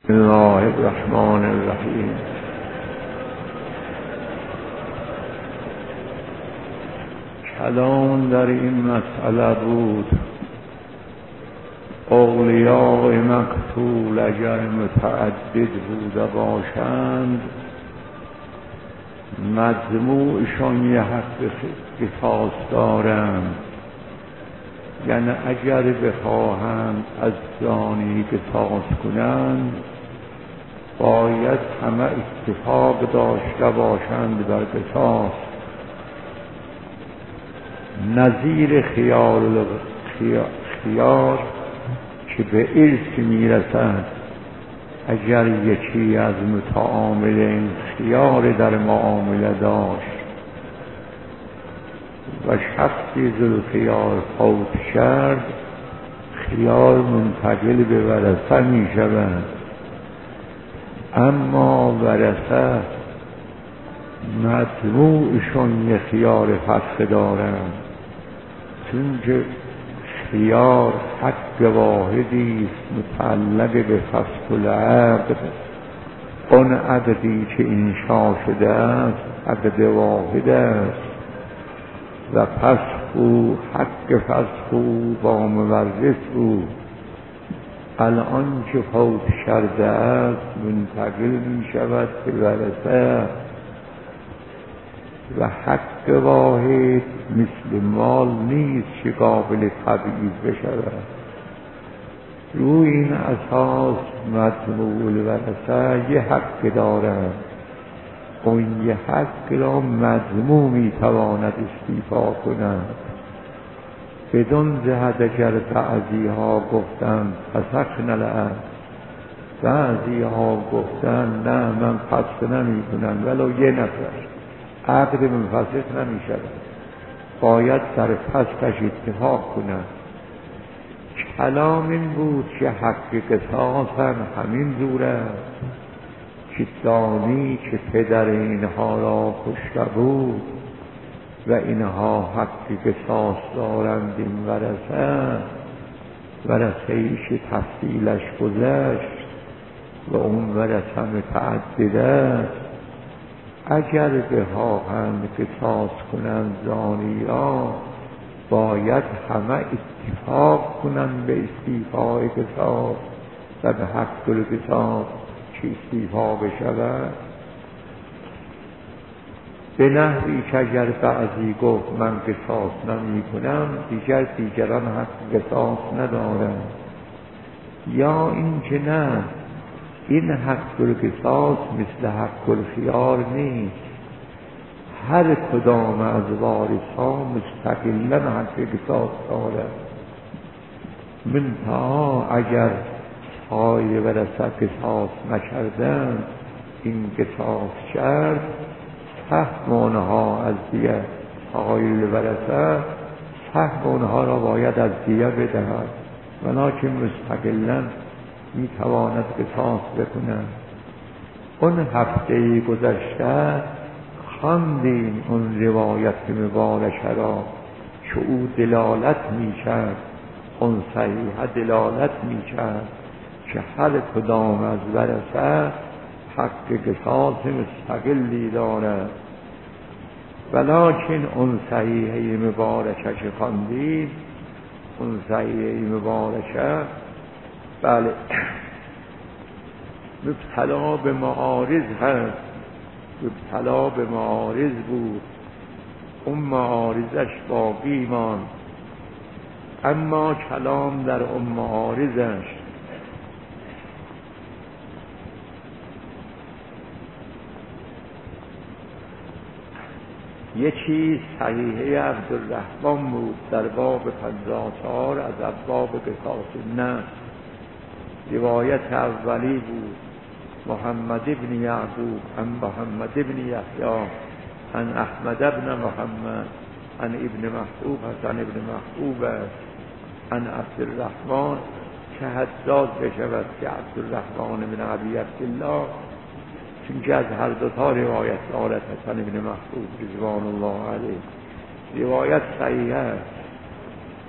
بسم الله الرحمن الرحیم. کلام در این مسئله بود. اولیاء مقتول اگر متعدد بوده باشند مجموعشان یه حق قصاص دارند، یعنی اگر بخواهند از زانی قصاص کنند باید همه اتفاق داشته باشند بر قصاص. نظیر خیار که به ارث میرسد، اگر یکی از متعاملین خیار در معامله داشت و شخصی ذوالخیار فوت کرد، خیار منتقل به ورثه می شود، اما ورثه مجموعشون یه خیار فسخ دارند، چون که خیار حق واحدی است متعلق به فسخ العقد. اون عقدی که انشا شده است عقد واحد است و فسخ حق فسخ با مورث بود. الان که فوت کرده است منتقل می شود به ورثه و حق واحد مثل مال نیست که قابل تبعیض بشود. روی این اساس مجموع الورثه یه حق دارند، اون یه حق را مجموع می تواند استیفا کنند. بدون جهت اگر بعضی ها گفتند فسخنا العقد، بعضی ها گفتند نه من فسخ نمی کنم، ولو یه نفر عقد منفسخ نمی شود، باید در فسخش اتفاق کنند. کلام این بود که حق قصاص هم همین جور است که دانی که پدر اینها را کشته بود و اینها حق قصاص دارند. این ورثه ایش تفصیلش گذشت و اون ورثه متعدد است. اگر بخواهند قصاص کنند زانی را باید همه اتفاق کنند به استیفای قصاص و به حق القصاص که استیفا بشود. به نحوی که اگر بعضی گفت من قصاص نمی کنم دیگران حق قصاص ندارند، یا این که نه این حق القصاص مثل حق الخیار نیست، هر کدام از وارثان مستقلا حق قصاص دارد. منتها اگر های ورثه قصاص نکردند این قصاص کرد، سهم آنها از دیه های ورثه سهم آنها را باید از دیه بدهد، ولکن مستقلا می تواند قصاص بکنند. اون هفته گذشته خواندیم اون روایت مبارکه را که او دلالت می کرد، اون صحیحه دلالت می کرد که هر کدام از ورثه حق قصاص مستقلی دارد. ولکن اون صحیحه مبارکه که خواندیم، اون صحیحه مبارکه بله مبتلا به معارض هست، مبتلا به معارض بود، اون معارضش باقی ماند. اما کلام در اون معارضش یکی صحیحه عبدالرحمن بود در باب 54 از ابواب قصاص النفس. روایت اولی بود محمد ابن یعقوب عن محمد ابن یحیی عن احمد ابن محمد عن ابن محبوب حسن ابن محبوب عن عبدالرحمن که حداد بشود که عبدالرحمن بن ابی عبدالله، چون که از هر دوتا روایت دارد حسن ابن محبوب رضوان الله علیه. روایت صحیح است.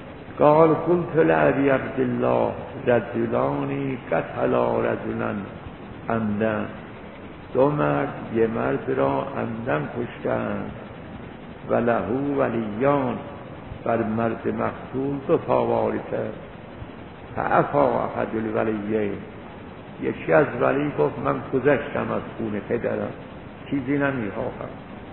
قال قلت لأبي عبد الله رجلان قتلا رجلا عمدا. دو مرد یه مرد را عمدن کشتند و لهو ولیان، بر مرد مقتول دو تا وارثه. فعفا احد الولیین، یکی از ولی گفت من گذشتم از خون پدرم، چیزی نمیخواهم.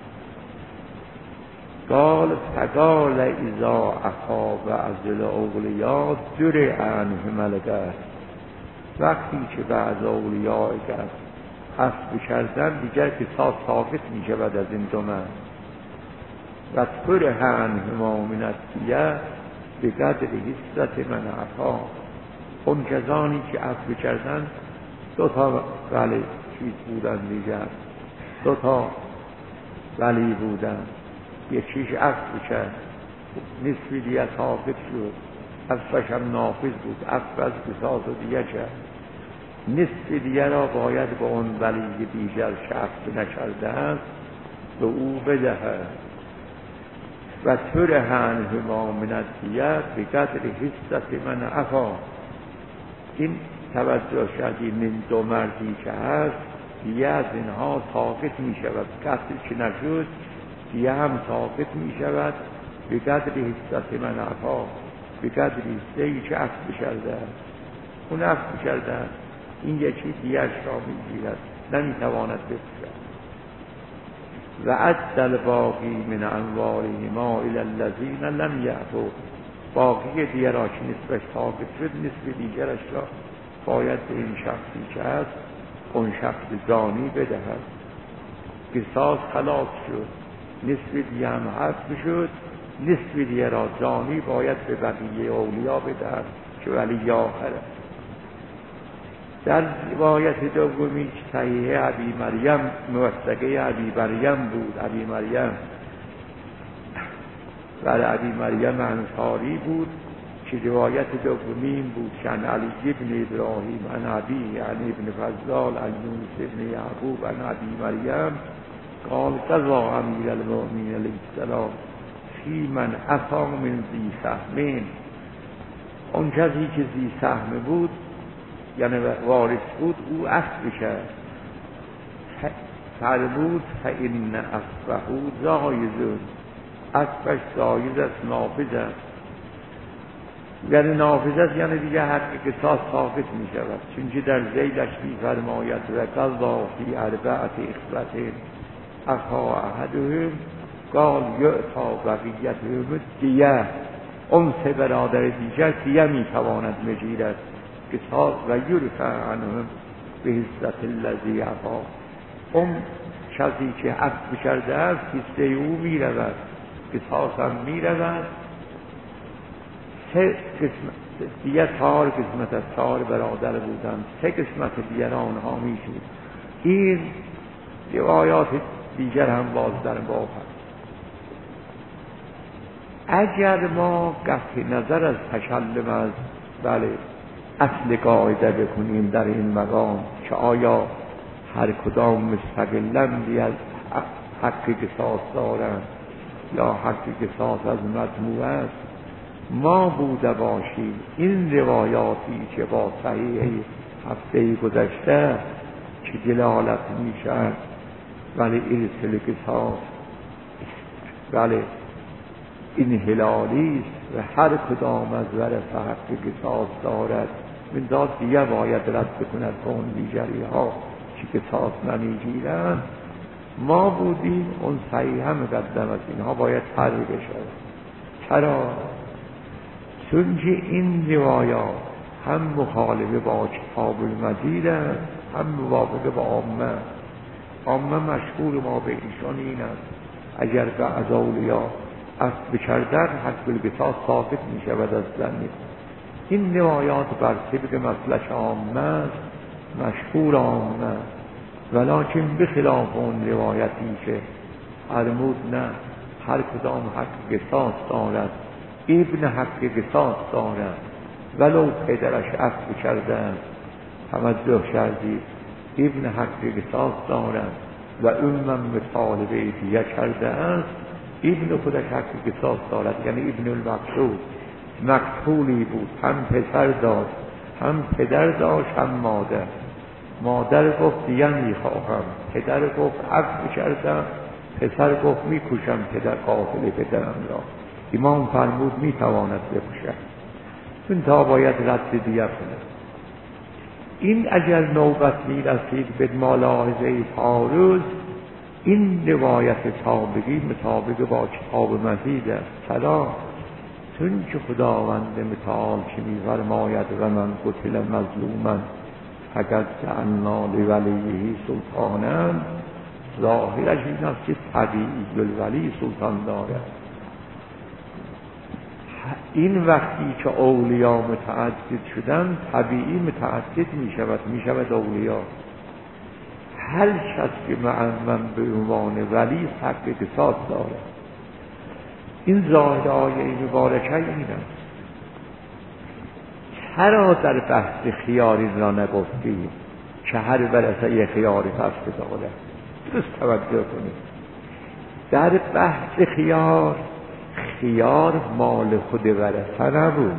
قال فقال اذا اخا و ازل اولیا درع عنه ملکه. وقتی که بعض اولیاء اگر عفو کردن دیگر قصاص ثابت می شود از این دو مرد. و طرح عنهما من الدیه بقدر حصت من عفا. اون کسانی که عفو کردن دو تا ولی چیز بودن دیگر، دو تا ولی بودن، یکیش عفو کرد نصف دیگه ثابت شد، عفوش هم نافذ بود، عفو از قصاص دیگه کرد، نصف دیگه را باید به اون ولی دیگر که عفو نکرده است به او بدهد. و طرح عنهما من الدیه بقدر حصت من عفا. این توجه شدی من دو مردی که هست دیگه از اینها ثابت می شود، قتل که نشد دیگه هم ثابت می شود به قدر حصت من عفا، به قدر حصه‌ای که عفو کرده است. اون عفو کرده است، این یکی دیگرش را می گیرد، نمی تواند بپوشد. و عد الباقی من اموالهما الی الذین لم یعفوا. باقی دیگر را که نسبش ثابت شد نسب دیگرش را باید به این شخصی که هست اون شخص زانی بدهد. قصاص خلاص شد، نسب دیگر هم حذف شد، نسب دیگر را زانی باید به بقیه اولیاء بدهد که ولی آخره. در روایت دومی که صحیح ابی مریم موثقه ابی مریم بود، ابی مریم بر ابی مریم انصاری بود که روایت دومی بود که عن علی ابن ابراهیم عن ابی عن ابن فضال عن یونس ابن یعقوب عن ابی مریم قال قضا امیر المؤمنین علیه السلام فی من عفا من ذی سهم. اون کسی که ذی سهم بود یعنی وارث بود او عفو کرد، فرمود فإن عفوه جایز، عفوش جایز است، نافذ است. یعنی نافذ است یعنی دیگه حق قصاص ثابت می شود، چون در ذیلش می فرماید و قضا فی اربعة اخوة اخا احدهم قال یعطی بقیتهم الدیه. اون سه برادر دیگر دیگه می تواند بگیرد قصاص و یرفع عنهم به حصة الذی عفا. اون کسی که عفو کرده است حصه او می رود، قصاص هم می رود. سه قسمت دیگر، 4 قسمت از 4 برادر بودن، 3 قسمت دیگر آنها می شود. این روایات دیگر هم باز در باب هست. اگر ما قطع نظر از تکلم از اصل قاعده بکنیم در این مقام که آیا هر کدام مستقلاً از حق قصاص دارند یا حق قصاص از مجموعه است، ما بوده باشیم این روایاتی که با صحیح هفته گذشته که دلالت میشن ولی ارث قصاص این هلالی است و هر کدام از ورثه حق قصاص دارد، من داد دیگه باید رد بکند به اون دیگری ها که قصاص نمیگیرند. ما بودیم اون صحیح هم مقدم است، اینها باید حل بشود. چرا؟ چون که این روایات هم مخالفه با کتاب المجید است هم موافقه با عامه مشهور ما به ایشان این است اگر بعض اولیاء عفو کردن حق القصاص ثابت می شود از زنی. این روایات بر طبق مسلک عامه است، مشهور عامه، ولکن بخلاف اون روایتی که فرمود نه هر کدام حق قصاص دارد، ابن حق قصاص دارد ولو پدرش عفو کرده توجه کردید، ابن حق قصاص دارد و اونم مطالبه دیگه کرده است، ابن خودش حق قصاص دارد، یعنی ابن المقتول مقتولی بود، هم پسر داشت هم پدر داشت هم مادر، مادر گفت دیگر میخواهم، پدر گفت عفو کردم، پسر گفت میکوشم پدر قاتل پدرم را. امام فرمود میتواند بکشد، چون تا باید رد دیگر کند. این اگر نوبت میرسید به ملاحظه پاروز، این روایت تابگی مطابق با کتاب مزید است. سلام، چون که خداوند متعال که می‌فرماید و من قتل مظلوما فقد جعلنا لولیه سلطانا، ظاهرش این است که طبیعی الولی سلطان دارد. این وقتی که اولیاء متعدد شدن، طبیعی متعدد می شود اولیاء. هر شخص که معمم به عنوان ولی حق قصاص دارد. این ظاهر آیه مبارکه این است. چرا در بحث خیار این را نگفتیم که هر ورثه یه خیار فصل دارد؟ درست توجه کنید. در بحث خیار مال خود ورثه نبود،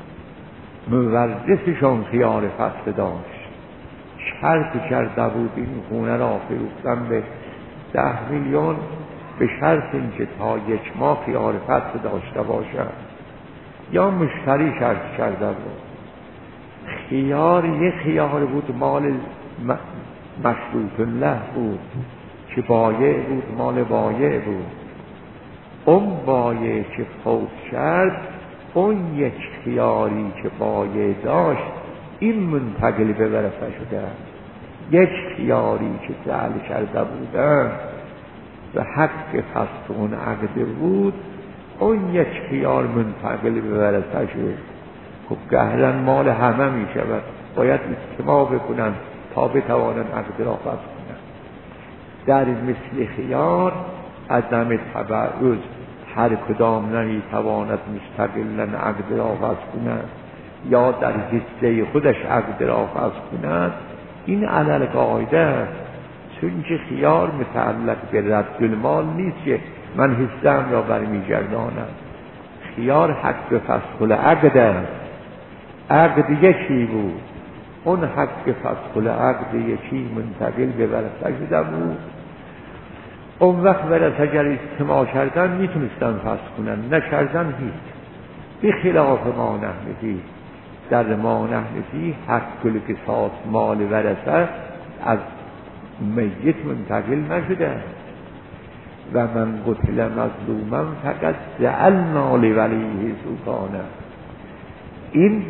مورثشون خیار فصل داشت. شرط کرده بود این خونه را فروختن به 10 میلیون به شرط اینکه تا 1 ماه خیار فصل داشته باشد، یا مشتری شرط کرده بود. خیار یک خیار بود، مال مشروط له بود که بایع بود، مال بایع بود. اون بایع که فوت کرد، اون یک خیاری که بایع داشت این منتقل به ورثه شده. یک خیاری که جعل کرده بودن و حق فسخ اون عقد بود، اون یک خیار منتقل به ورثه شد. خب گهرن مال همه می شود، باید اجتماع بکنن تا بتوانن عقد را فسخ کنن. در مثل خیار عدم تبعض، هر کدام نمی تواند مستقلا عقد را فسخ کند یا در حصه خودش عقد را فسخ کند، این علل قاعده است. چون که خیار متعلق به رد المال نیست که من حصه‌ام را برمیگردانم. خیار حق فسخ العقد است. عقد یکی بود، اون حق فسخ العقد یکی منتقل به ورثه شده بود. اون وقت ورثه اگر اجتماع کردن میتونستن فسخ کنن، نکردن هیچ. به خلاف ما نحنفی، در ما نحنفی حق القصاص مال ورثه از میت منتقل نشده. و من قتل مظلوما فقط جعلنا لولیه سلطانا. این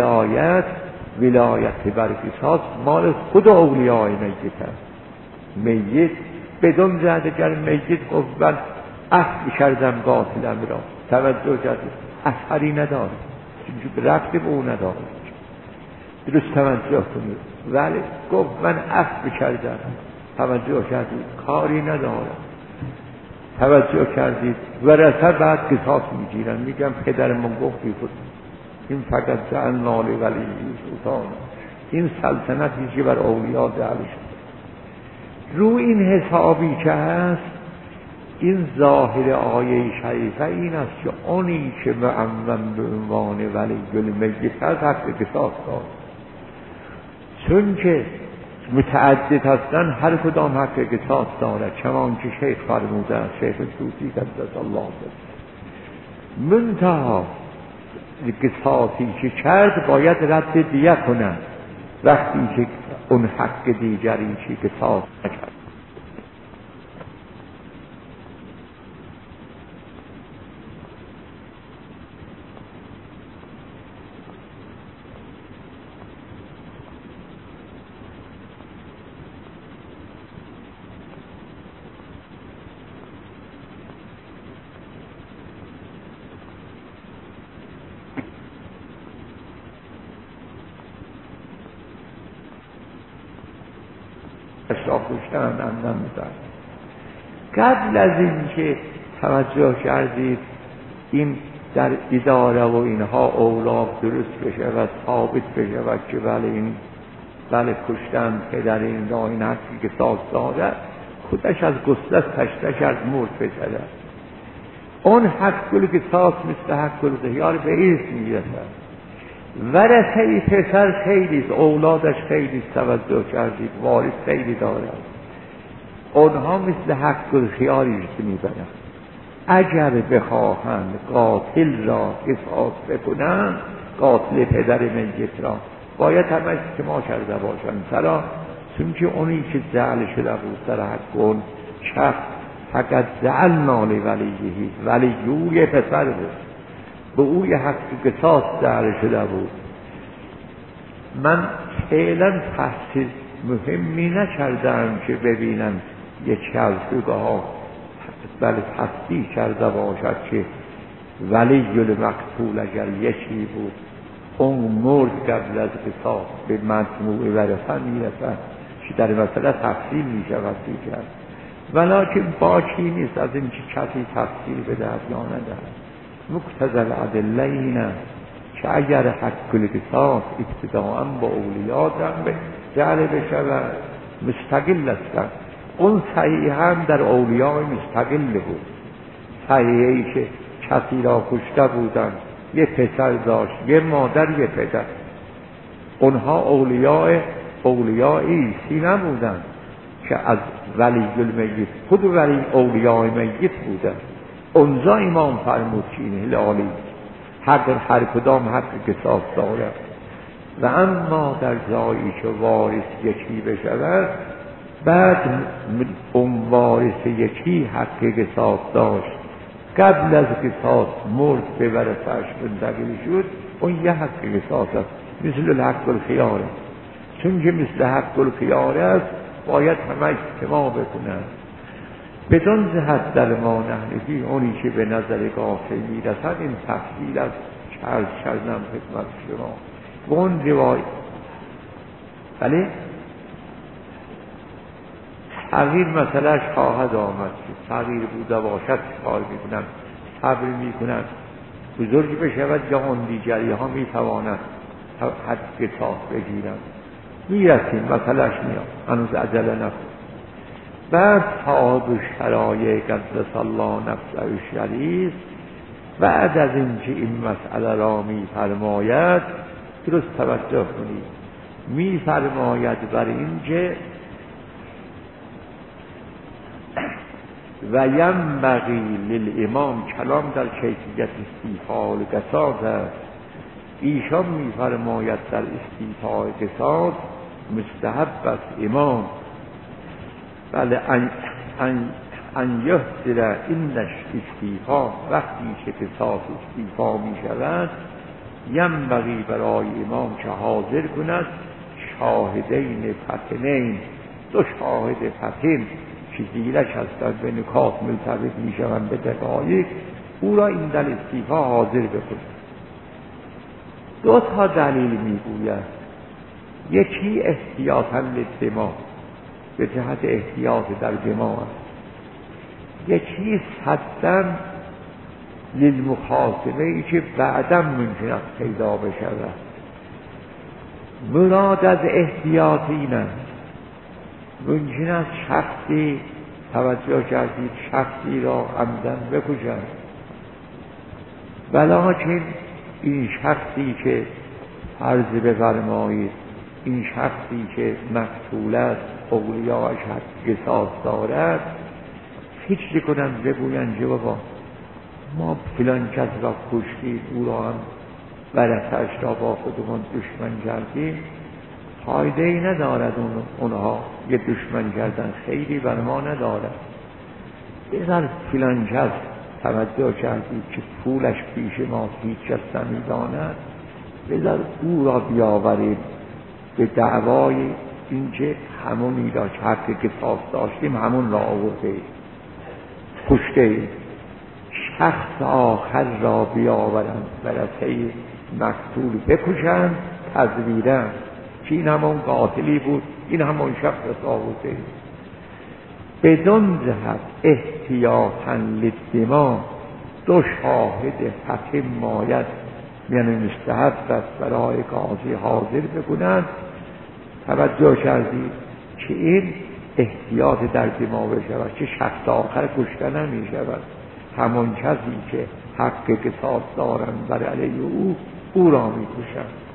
ولایت بر قصاص مال خود اولیاء میت است. میت بدون زده اگر میت گفت من عفو کردم قاتلم را، توجه کرد اثری نداره، چون رفت به او نداره. درست توجه کنید. ولی گفت من عفو کردم، توجه کردید کاری نداره. توجه کردید ورثه بعد قصاص میگیرن، میگم پدرمون گفت بود این فقط جعلنا لولیه سلطانا. این سلطنتی که بر اولیاء جعل شد. رو این حسابی که هست، این ظاهر آیه شریفه این است که اونی که معمم به عنوان ولی المیت هست حق قصاص دارد. چون که متعدد هستن هر کدام حق قصاص دارد، چنان که شیخ فرموده است، شیخ طوسی قدس الله سره. منتها قصاصی که کرد باید رد دیه کنند وقتی که اون حق دیگری که قصاص نکرد. قبل از این که توجه کردید این در اداره و اینها اوراق درست بشه و ثابت بشه و که بله کشتن پدر این را این حقی که ساز داره، خودش از گسلت تشته کرد مرد بزده. اون حق کل که ساز مثل حق کل غیار به ایرس میرسد. ورثه پسر خیلی، اولادش خیلی توجه کردید، وارث خیلی دارد، اونها مثل حق الخیاری رو میبرند. اگر بخواهند قاتل را قصاص بکنند، قاتل پدر میت را، باید همش اجتماع کرده باشند سرا، چون اونی که جعل شده بود در حق اون شخص فقط جعلنا لولیه، ولیوی پسر بود، به اوی حق قصاص جعل شده بود. من فعلا تحصیل مهمی نکردم که ببینم یکی از ها بله تصدیح کرده باشد که ولی المقتول اگر یکی بود اون مرد قبل از قصاص به مجموع ورثه میرسد که در مسئله تفصیل میشود کرد، ولیکن باکی نیست از این که کسی تفصیل بدهد یا ندهد. مقتضی الادله اینه که اگر حق القصاص ابتداء با اولیاء جعل بشود مستقل است. اون صحیح هم در اولیاء مستقل بود، صحیحی که کسی را کشته بودند، یه پسر داشت، یه مادر، یه پدر. اونها اولیاء عیسی نبودند که از ولی المیت، خود ولی اولیاء میت بودند. اونجا امام فرمود که این هلالی هر کدام حق قصاص دارد، و اما در جایی که وارث یکی بشود، بعد اون وارث یکی حق قصاص داشت، قبل از قصاص مرد به ورثه‌اش منتقل شد، اون یه حق قصاص است، مثل الحق الخیار. چون که مثل حق الخیار است باید همه اجتماع بکنند. بدون جهت در ما نحنفی اونی که به نظر قاطع میرسد این تفصیل از چرز کردم خدمت شما و اون روایت. بله تغییر مسئلهش خواهد آمد که تغییر بوده باشد کار میکنن، صبر میکنن، بزرگ بشود یا اون دیگری ها میتوانند حد قصاص بگیرن. میرسیم مسئلهش میاد، هنوز عجله نکن. بعد صاحب شرایع قدس الله نفسه الشریف بعد از اینکه این مسئله را میفرماید درست توجه کنید، میفرماید بر اینکه و ینبغی للامام، کلام در کیفیت استیفاء القصاص است. ایشان میفرماید در استیفاء قصاص مستحب است امام بله ان یحضر این استیفاء، وقتی که قصاص استیفاء می شود ینبغی برای امام که حاضر کند شاهدین فتنین، دو شاهد فتن که زیرش هستند به نکات ملتبس می شوند به دقایق، او را این در استیفاء حاضر بکند. دو تا دلیل می گوید، یکی احتیاطاً للدماء، به جهت احتیاط در دماء است، یکی صداً للمخاصمه ای که بعداً ممکن است پیدا بشود. مراد از احتیاط این است ممکن است شخصی توجه کردید شخصی را عمداً بکشد، ولکن این شخصی که فرض بفرمایید این شخصی که مقتول است اولیاءش حق قصاص دارد، فکر کنند بگویند که بابا ما فلان کس را کشتیم، او را هم ورثه‌اش را با خودمان دشمن کردیم، فایده ای ندارد اونها یه دشمن کردن خیلی بر ما ندارد. بذار فلان کس توجه کردید که پولش پیش ما هیچ کس نمی‌داند، بذار او را بیاوریم به دعوای اینکه همونی را که حق قصاص داشتیم همون را آورده کشته، شخص آخر را بیاورند ورثه مقتول بکشند تزویرن که این همون قاتلی بود، این همون شخص آورده. بدون جهت احتیاطاً للدماء دو شاهد حکیم ماید، یعنی مستحب است برای قاضی حاضر بکنند. توجه کردید که این احتیاط در دماء بشود که شخص آخر کشته نمی شود، همون کسی که حق قصاص دارند بر علیه او را می کشند.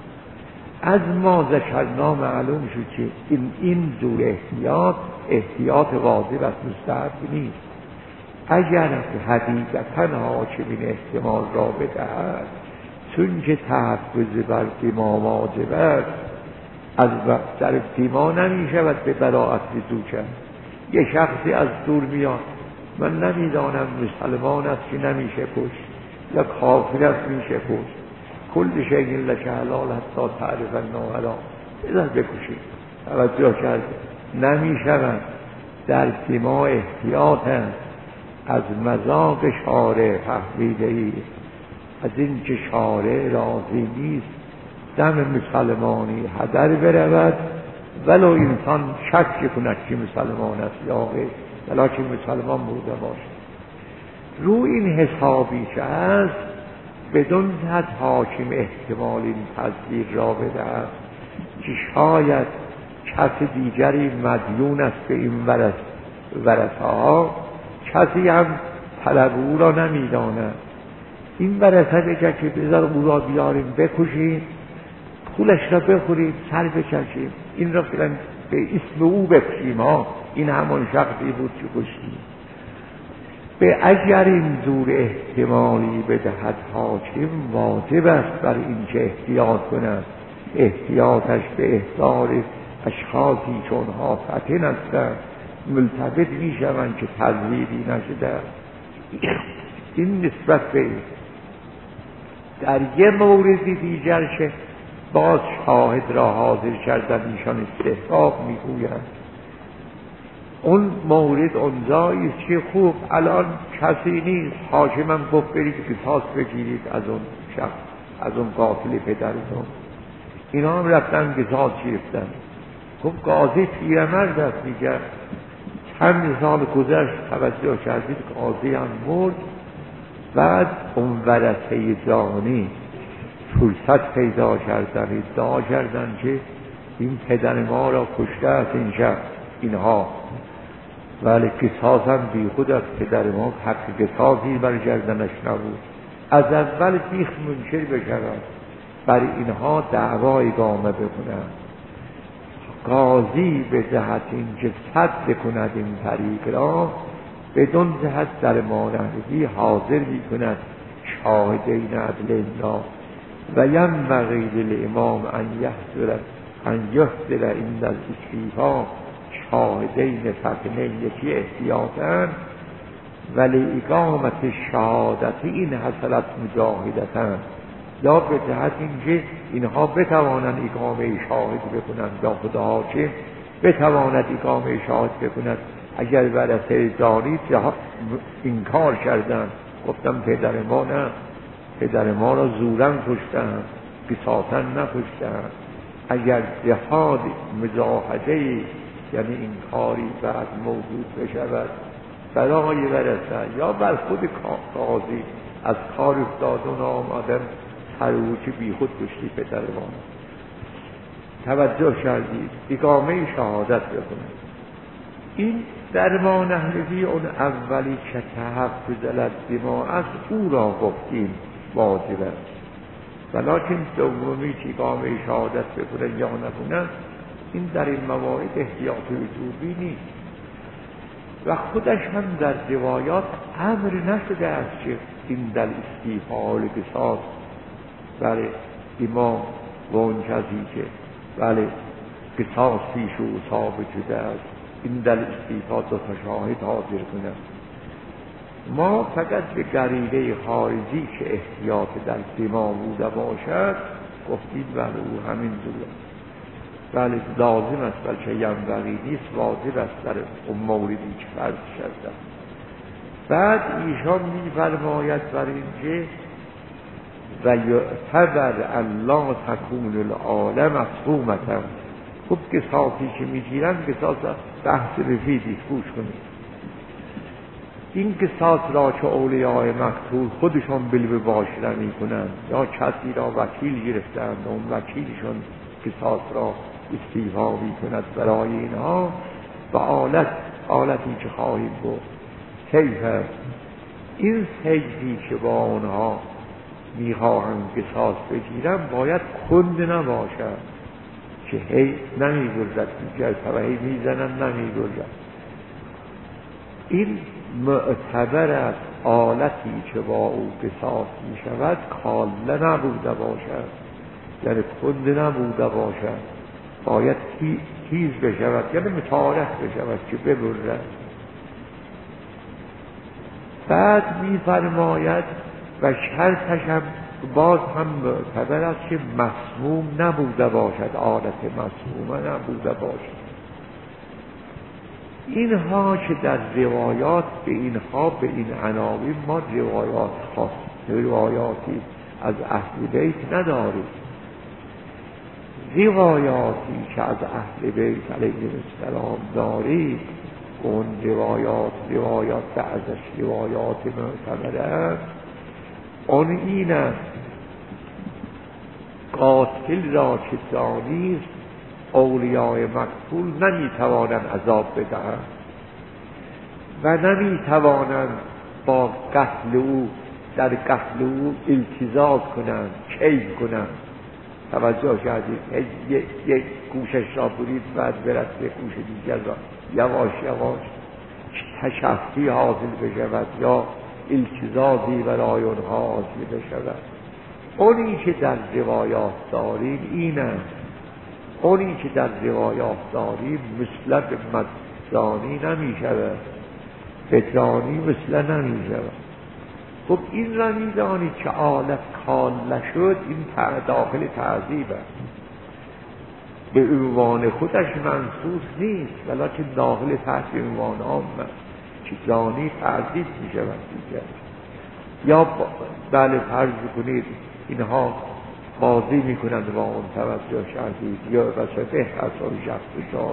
از ما ذکرنا معلوم شد که این جور احتیاط واجب است، مستحب نیست. اگر حقیقتا حاکم این احتمال را بدهد، چون که تحفظ بر دما واجب است، از در دما نمی شود به براعت رجوع کرد. یه شخصی از دور میاد، من نمیدانم مسلمان است که نمیشه کشت یا کافر است میشه کشت، کل شیء لک حلال حتی تعرف انه حلال، بذار بکشید. توجه کرد نمیشود. در دما احتیاط است. از مذاق شارع فهمیده‌ای، از این که شارع راضی نیست دم مسلمانی هدر برود، ولو انسان شک کند که مسلمان است یا غیر، ولکن مسلمان بوده باشد. رو این حسابی که است، بدون حد حاکم احتمال این تذکیر را بدهد که شاید کس دیگری مدیون است به این ورثه ها، کسی هم طلب او را نمیداند. این ورثه بگه که بذار او را بیاریم بکشیم، پولش را بخوریم، سر بکشیم، این را فیلن به اسم او بکشیم. این همان شخصی بود که کشتیم. به اگر این دور احتمالی بدهد حاکم، واجب است بر این که احتیاط کند. احتیاطش به احضار اشخاصی چون ها فتن هستند، ملتفت می شوند که تزویری نشده. این نسبت به در یه موردی دیگر که باز شاهد را حاضر کردن، ایشان استحقاق می گویند. اون مورد اونجایی که خوب الان کسی نیست، حاکمم گفت برید قصاص بگیرید از اون شخص، از اون قاتل پدرتون. اینا هم رفتن قصاص گرفتن. خب قاضی پیرمرد است، میگه چند سال گذشت توجه کردید قاضی هم مرد. بعد اون ورثه جانی فرصت پیدا کردن، ادعا کردن که این پدر ما را کشته است این شخص، اینها، ولی قصاص هم بی خود است، پدر ما حق قصاصی بر گردنش نبود. از اول بیخ منکر بشود، بر اینها دعوا اقامه بکنند. قاضی به جهت این که صد کند این طریق را، بدون جهت در مانندگی حاضر می کند شاهدین عدل الله و ینبغی للامام ان یحضر عند الاستیفاء شاهدین فتنین، یکی احتیاطاً، ولی اقامت شهادت این حصلت مجاهدتاً، یا به جهت اینکه اینها بتوانند اقامه شاهد بکنند، یا خدا حاکم بتواند اقامه شاهد بکند. اگر ورثه جانی انکار کردند، گفتم پدر ما نه، پدر ما را زورن کشتند، قصاصاً نکشتند. اگر جهاد مجاهده یعنی این کاری بعد موجود بشود برای ورثه یا بر خود قاضی از کار افتادن آمدن، هر او که بی خود کشتی پدر ما، توجه کردید اقامه شهادت بکنه. این در ما نحنفی اون اولی که تحفظ الدماء است، او را گفتیم واجب است، ولیکن دومی که اقامه شهادت بکنه یا نکنه، این در این موارد احتیاط وجوبی نیست. و خودش هم در روایات امر نشده است که این در استیفاء القصاص بله امام و اون کسی که بله قصاص پیش او ثابت شده است، این در استیفاء دو تا شاهد حاضر کنند. ما فقط به قرینه خارجی که احتیاط در دما بوده باشد گفتید بله او همین دوره، بله لازم است، بلکه ینبغی نیست، واجب است در اون موردی که فرض شده. بعد ایشان می‌فرماید بر اینکه و یعتبر الله تکون العالم مفهومتا. خب قصاصی که میگیرن قصاص بحث رفیدی، گوش کنید. این قصاص را که اولیاء مقتول خودشان بالمباشره میکنند یا کسی را وکیل گرفتند و اون وکیلشون قصاص را استیفا میکند برای اینها، و حالتی که خواهیم گفت سیف این سیفی که با اونها میخواهم قصاص بگیرم باید کند نباشد که هی نمیگرزد دیگر هی میزنن نمیگرزد. این معتبر است آلتی که با او قصاص میشود کاله نبوده باشد، یعنی کند نبوده باشد، باید تیز بشود، یعنی متعارف بشود که ببرد. بعد میفرماید و شرطش هم باز هم معتبر است که مسموم نبوده باشد، آلت مسمومه نبوده باشد. اینها که در روایات به اینها به این عناوین ما روایات خاص روایاتی از اهل بیت نداریم. روایاتی که از اهل بیت علیهم السلام داریم اون روایات ازش روایات معتبره است. اون این است قاتل را که دانیست اولیای مقتول نمیتوانند عذاب بدهند و نمیتوانند با قتل او در قتل او التزاز کنند، کیل کنند. توجه کردید یک گوشش را برید بعد برد به گوش دیگر را یواش یواش تشفی حاصل بشود یا التزازی برای اونها حاصل بشود. اونی که در روایات داریم این است. اونی که در روایات داریم مثل به مدانی نمی شود، بدانی مثل نمی شود. خب این را می دانید که آلت کاله شد، این داخل تعذیب است، به عنوان خودش منصوص نیست ولیکن داخل تحت عنوان عام است که زانی تعذیب می شود دیگر. یا بله فرض کنید اینها بازی می کنند با اون توجه کردید یا وصفه اصلا شخص جان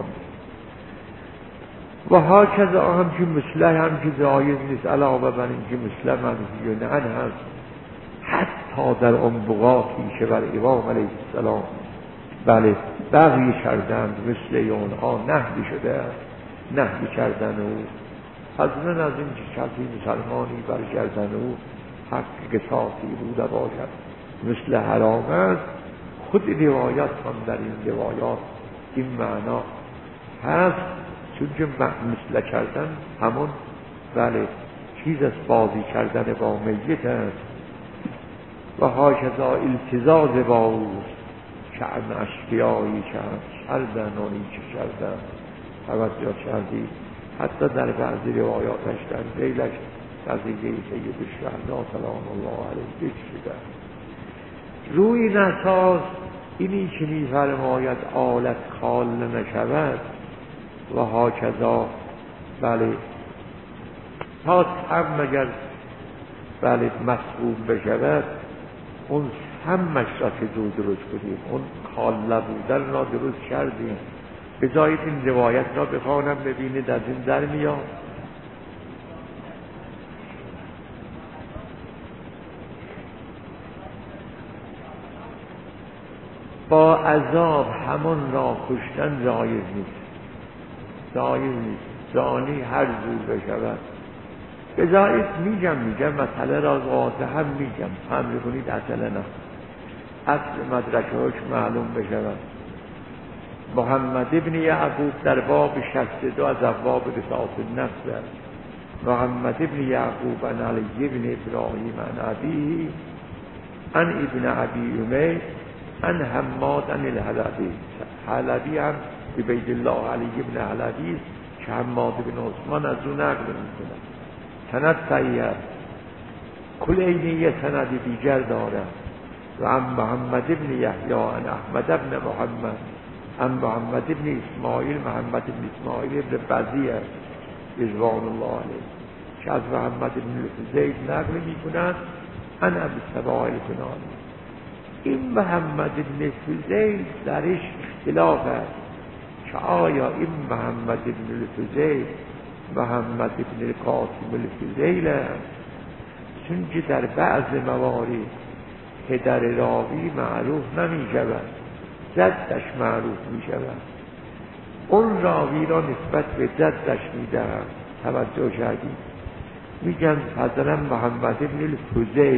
و ها کذا هم که مثله هم که جایز نیست علاوه بر این که مثله منفی و نهن هست. حتی در انبغاتی که بر امام علیه السلام بله بغی کردند مثل اونها نهی شده نهی کردن او از من از این که کسی مسلمانی بر گردن او حق قصاصی بوده باشد مثل حرام است. خود روایت هم در این روایات این معنا هست، چون که مثل کردن همون بله چیز از بازی کردن با میت است. و هاکذا التزاز با اوست که ان اشقیایی کردن اونی که کردن. توجه کردید حتی در بعضی روایاتش در ذیلش قضیه سید الشهدا سلام الله علیه شده. روی این اساس اینی که می‌فرماید آلت کاله نشود و هاکذا بله تا هم اگر بله مسئول بشود اون همش را که درست کنیم اون کاله بودن را درست کردیم. بذارید این روایت را بخوانم ببینید از این در میاد. با عذاب همون را کشتن جایز نیست، جایز نیست. زانی هر جور بشود بذارید میگم مسئله را واضح هم میگم فهم کنید اصلا نه اصل مدرکهاش معلوم بشود. محمد ابن یعقوب در باب 62 از ابواب قصاص النفس است. محمد ابن یعقوب عن علی ابن ابراهیم عن ابی عن ابن ابی امیر عن حماد عن الحلبی. حلبی هم عبید الله علی ابن حلبی که حماد بن عثمان از او نقل می‌کند. سند صحیح است. کلینی سند دیگر دارد و عن محمد ابن یحیی عن احمد ابن محمد عن محمد ابن اسماعیل محمد ابن اسماعیل ابن بزی است رضوان الله علیه که از محمد ابن زید نقل می‌کند عن ابی الصباح الکنانی. این محمد ابن زید درش اختلاف است که آیا این محمد ابن زید محمد ابن قاسم الفضیل است، چون که در بعض موارد پدر راوی معروف نمی شود جدش معروف می شود. اون راوی را نسبت به جدش می دهند. توجه کردید میگن مثلا محمد ابن الفضیل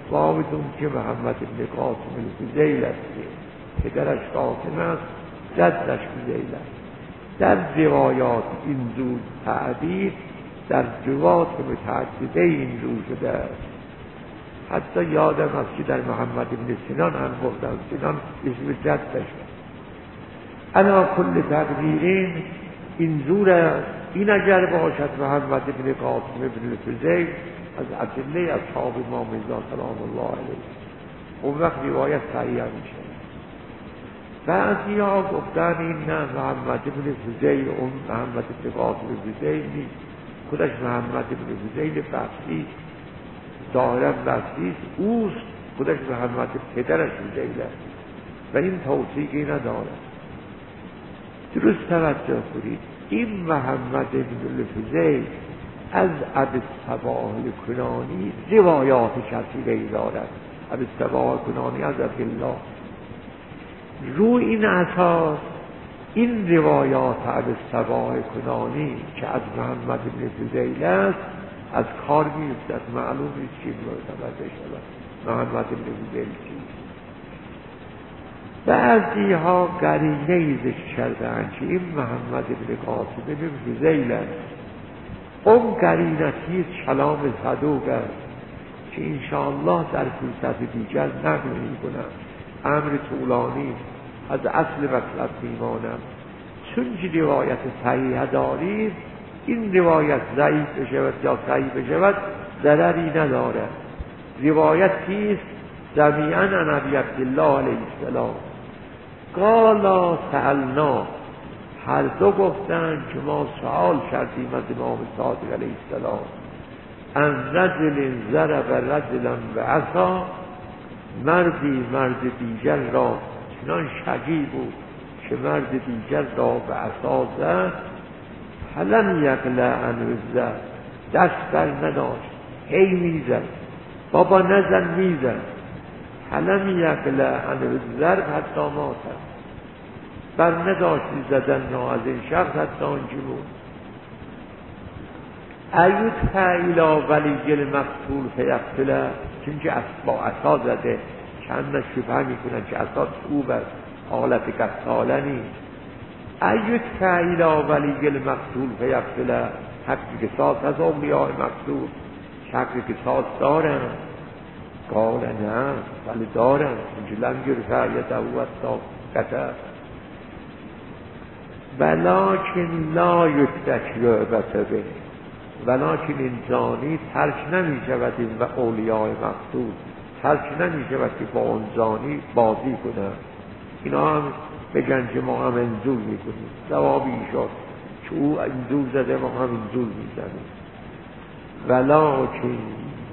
با بدون که محمد بن قاسم الفضیل است که پدرش قاسم است، جدش فضیل است. در روایات این زور تعدید در روایات متعدده این زور شده است. حتی یادم است که در محمد بن سنان هم گفتن سنان اسم جدش. علا کل تقدیرین این زور است. این اگر باشد محمد بن قاسم بن الفضیل از ادله اصحاب امام رضا سلام الله علیه، اون وقت روایت صحیح میشه. بعضی ها گفتن این نه محمد بن الفضیل اون محمد بن قاسم الفضیل نیست، خودش محمد بن الفضیل بصری ظاهرا بصری است، اوست خودش محمد پدرش الفضیل است و این توثیقی ندارد. درست توجه کنید، این محمد بن الفضیل از ابی الصباح الکنانی روایات کثیره‌ای دارد. ابی الصباح الکنانی از عبدالله. روی این اساس این روایات ابی الصباح الکنانی که از محمد بن الفضیل است از کار می‌افتد، معلوم نیست چی معتبر بشود محمد بن الفضیل چیست. بعضی ها قرینه‌ای ذکر کردند که این محمد بن قاسم بن الفضیل است. اون قرینتی کلام صدوق است که انشاءالله در فرصت دیگر نقل می‌کنم. امر طولانی از اصل مطلب میمانم. چون که روایت صحیح دارید، این روایت ضعیف بشود یا صحیح بشود ضرری ندارد. روایت کیست؟ جمیعاً عن ابی عبدالله علیه السلام قالا سألنا، هر دو گفتند که ما سوال کردیم از امام صادق علیه السلام ان رجل ضرب رجلا بعصا، مردی مرد دیگر را چنان شقی بود که مرد دیگر را به عصا زد، فلم یقلع عنه الضرب، دست بر نداشت، هی میزد، بابا نزن میزد، فلم یقلع عنه الضرب حتی مات، بر نداشتی زدن را از این شخص حتی آنجا بود. ایوت فعیلا ولی المقتول فیقتله، چون که با عصا زده چند شبه میکنن که عصا چوب است، حالت قتاله نیست. ایوت فعیلا ولی المقتول فیقتله، حق قصاص از اولیاء مقتول، حق قصاص دارن؟ قال نه ولی دارن، اینجا لم یرفع یده حتی قتل، ولکن لا یترک رعبت به، ولکن این زانی ترک نمی شود، این و اولیاء مقتول ترک نمی شود که با اون زانی بازی کنند. اینا هم بگن که ما هم انزول می کنیم، ثوابی شد که او انزول زده ما هم انزول می زنیم. ولکن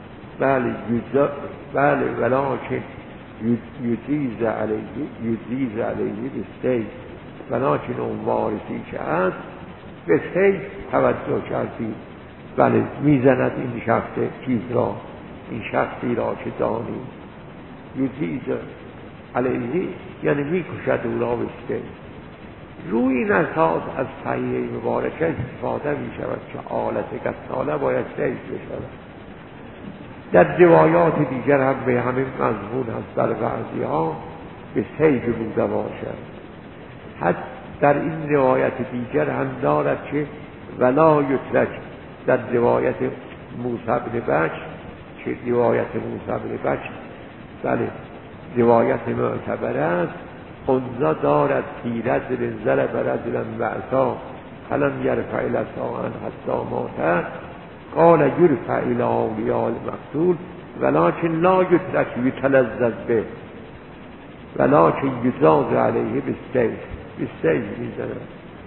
بله ولکن یجیز علیه بسیف، ولکن اون وارثی که هست به سیف توجه کردید، بله میزند این شخص چیز را، این شخصی را که دانی، یجیز علیه یعنی میکشد او را به سیف. روی این اساس از صحیح مبارکه استفاده می شود که آلت قتاله باید سیف بشود. در روایات دیگر هم به همین مضمون هست، در بعضی ها به سیف بوده باشد. حتی در این روایت دیگر هم دارد که ولا یترک، در روایت موسی بن بکر که روایت موسی بن بکر بله روایت معتبر است، اونجا دارد فی رجل ضرب رجلا بعصا فلم یرفع العصا عنه حتی مات، قال یرفع الی اولیاء المقتول ولکن لا یترک یتلذذ به، ولکن یجاز علیه بالسیف، بالسیف میزند.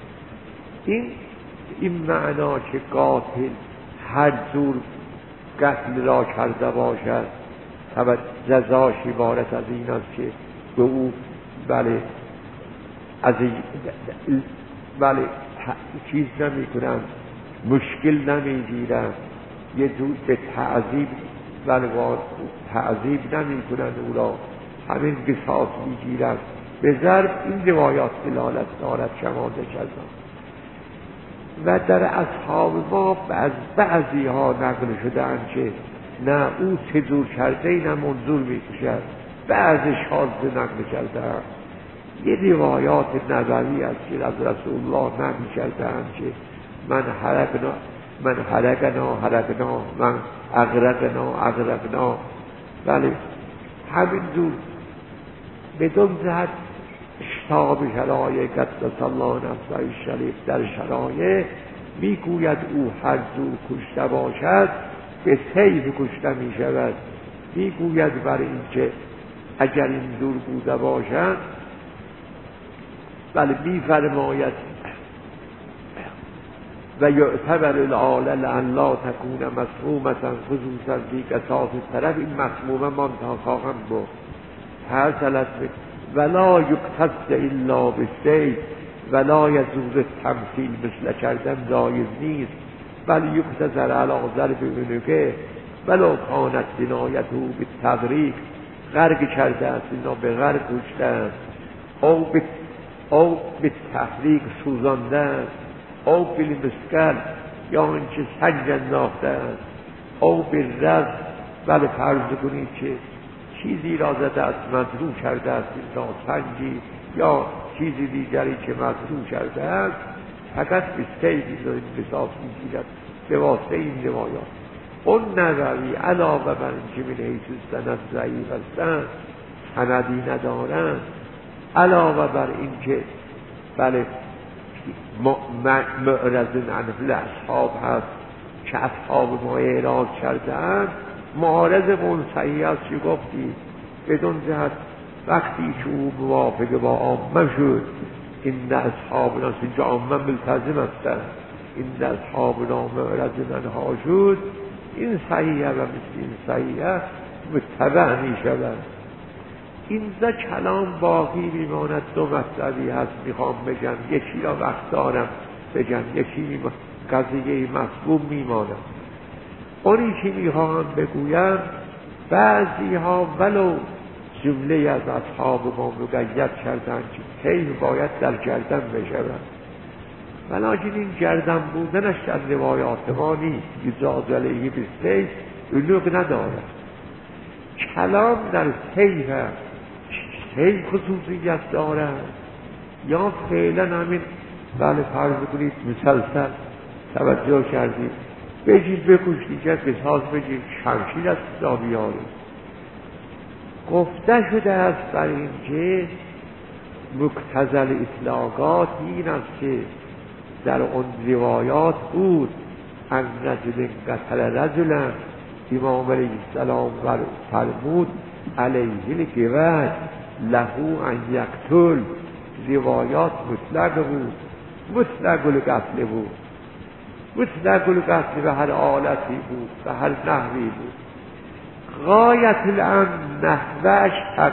این معنا که قاتل هر جور قتل را کرده باشد و جزاش عبارت از این است که به او بله از بله چیز نمی کنند، مشکل نمی گیرند، یه جور به تعذیب بله تعذیب نمی کنند، او را همین قصاص می گیرند به ضرب. این روایات دلالت دارد شمال کردن و در اصحاب ما از بعضی ها نقل شدند که نه او صدور کرده اینم منظور میکشد. بعض شاذ نقل کردن یه روایات نبوی است که از رسول الله نقل کردن که من حرقنا من اغرقنا. بله همین دور بدون جهت اشتاب شرایع قدس الله نفسه شریف در شرایع میگوید او هر زور کشته باشد به سیف کشته می شود. میگوید برای اینکه اگر این زور بوده باشد بله میفرماید و یعتبر العاله لان لا تکون مسمومه خصوصا فی قصاص طرف. این مسمومه منتها خواهم بود ترسلت ولا یقتص الا بالسیف ولا یجوز تمثیل مثل کردن جایز نیست بل یقتصر علی ضرب عنقه ولو کانت جنایته بالتبریک. غرق کرده است اینا به غرق کشتن او به تحریک سوزاندن او بالمسکل یا اینکه سنگ انداختن او بالرز. بله فرض کنید که چیزی را زده است مجروح کرده است اینا سنگی یا چیزی دیگری که مجروح کرده است فقط به سیفی قصاص میگیرد به واسطه این روایات. اون نووی علاوه بر اینکه من حیث سند ضعیف هستند سندی ندارند علاوه بر اینکه بله معرض عنه اصحاب هست که اصحاب ما اعراض کردند معارض منصحی است که گفتی بدون جهت وقتی که او موافق با عامه شد این اصحابنا اینجا عامه ملتزم هستند این اصحابنا معرض عنها شد این صحیحه و مثل این صحیحه متبع می شود. اینجا کلام باقی میماند. دو مطلبی هست میخوام بگم یکی را وقت دارم بگم یکی قضیه مفهوم میماند. اونی که میخوام بگویم بعضی ها ولو جمله از اصحاب ما مقید کردن که سیف باید در گردن بشود ولیکن این گردن بودنش در روایات ما نیست. اجاز علیه به سیف علوق ندارد. کلام در سیف خصوصیت دارد یا فعلا همین بله فرض کنید مسلسل توجه کردید بگید بکشتی که قصاص بگید شمشیر از دابیاری گفته شده است بر این که مقتضی اطلاقات این است که در اون روایات بود ان رجل قتل رجلا امام علیه السلام فرمود علیه القوت له ان یقتل. روایات مطلق بود مطلق القتل بود مطلق القتل به هر حالتی بود به هر نحوی بود. غایت الامر نحوش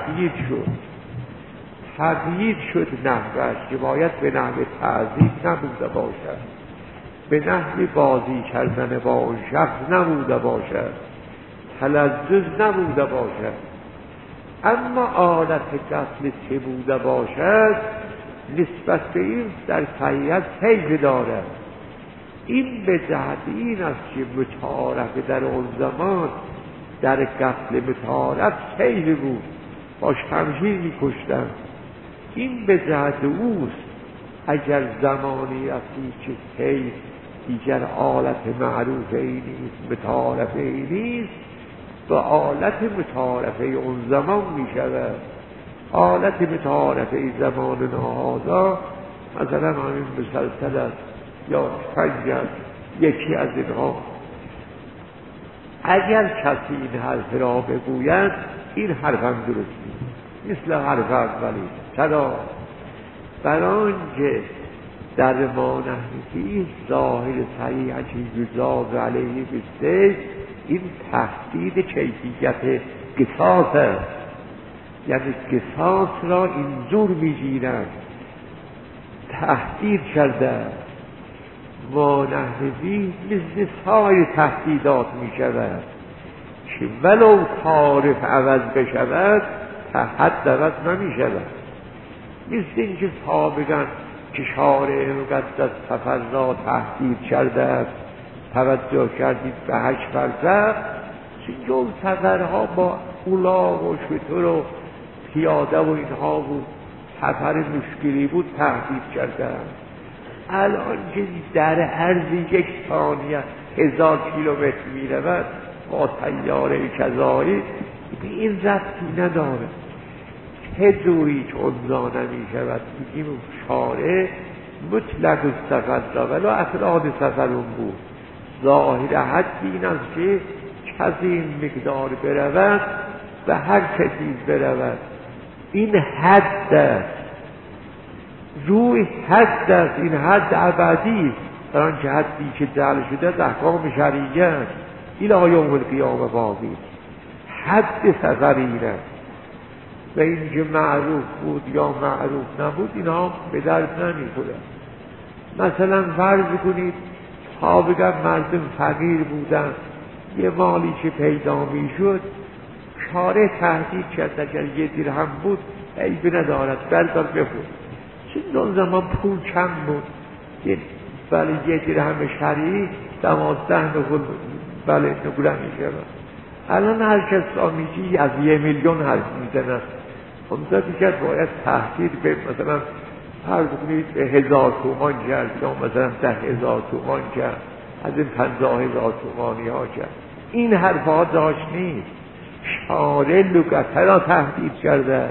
تقیید شد نحوش که باید به نحو تعذیب نبوده باشد به نحو بازی کردن با اون شخص نبوده باشد تلذذ نبوده باشد. اما آلت قتل چه بوده باشد نسبت به این در صحیحت سیف دارد. این به جهت این است که متعارف در اون زمان در قتل متعارف سیف بود با شمشیر می‌کشتن. این به جهت اوست. اگر زمانی رفتی که سیف دیگر آلت معروفه ای نیست متعارفه ای نیست به آلت متعارفه اون زمان می شود. آلت متعارفه زماننا هذا مثلا همین مسلسل است یا سنگ است یکی از اینها. اگر کسی این حرف را بگوید این حرف هم درست نیست مثل حرف اولی. چرا؟ برای اینکه در ما نحنفی ظاهر صحیح چیز جاز علیه بسته این تهدید کیفیت قصاص است. یعنی قصاص را اینجور میگیرند تهدید کرده. ما نحنفی مثل سایر تهدیدات میشود که ولو تعارف عوض بشود حد عوض نمیشود. مثل اینکه سابقا که شارع مقدس سفر را تهدید کرده است توجه کردید به 8 فرسخ چون اون سفرها با الاغ و شتر و پیاده و اینها بود، سفر مشکلی بود، تهدید کردن. الان که در عرض 1 ثانیه 1000 کیلومتر میرود با طیاره کذایی، به این ربطی نداره. چه جوری عنضا نمی شود بگیم شارع مطلق السفر را ولا افراد سفرون بود. ظاهر حد این است که کسی این مقدار برود و هر چیز برود، این حد است، روی حد است، این حد ابدی است، در آنچه حدی که جعل شده احکام شرعیه است، الی یوم القیامه باقی. حد سفر این است و اینکه معروف بود یا معروف نبود اینها به درد نمی‌خورد. مثلا فرض کنید تا بگم مردم فقیر بودن، یه مالی که پیدا میشد، شارع تهدید کرد اگر 1 درهم بود عیب ندارد بردار بخور. چون اون زمان پول کم بود، بله 1 درهم شرعی 12 نقل بله نقله میشود. الان هر کس آمیجی از 1 میلیون حرف میزنه. همزه دیگر باید تهدید به مثلا فرض کنید 1000 تومان کرد یا مثلا 10,000 تومان کرد، از این 50,000 تومانی ها کرد. این حرفها داشت نیست. شارع لغته را تهدید کرده.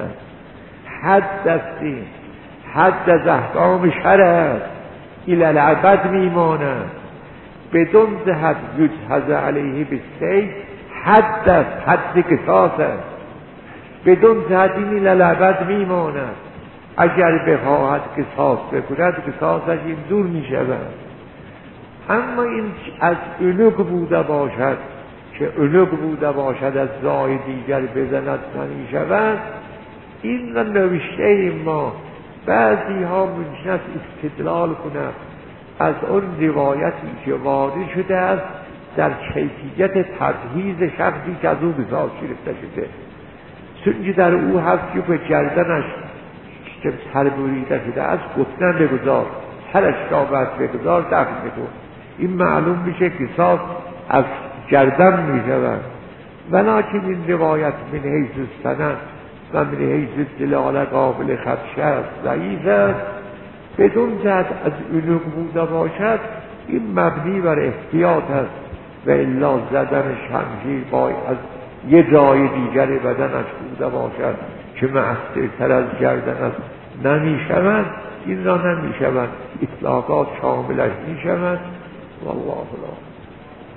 حد دستی، حد از احکام شرع است، الی الابد میماند. بدون حد یجهز علیه بالسیف، حد است، حد قصاص است. بدون حد این الی الابد میماند. اگر بخواهد قصاص بکند قصاصش این دور میشود. اما این از علوق بوده باشد که علوق بوده باشد از راه دیگر بزند نمیشود، این را نوشته ما. بعضی ها ممکن است استدلال کنند از اون روایتی که وارد شده است در کیفیت تجهیز شخصی که از او قصاص گرفته شده، چون در او هست که به گردنش که سر بریده شده از گفتن بگذار، سرش را بعد بگذار دفن بکن. این معلوم میشه قصاص از گردن میشود. ولیکن این روایت من حیث السند و من حیث دلاله قابل خدشه است، ضعیف است. بدون جهت از علوق بوده باشد این مبنی بر احتیاط است و الا زدن شمشیر باید از یه جای دیگر بدنش بوده باشد که مؤثرتر از گردن است نمیشود. این را نمیشود، اطلاقات شاملش میشود. والله اعلم.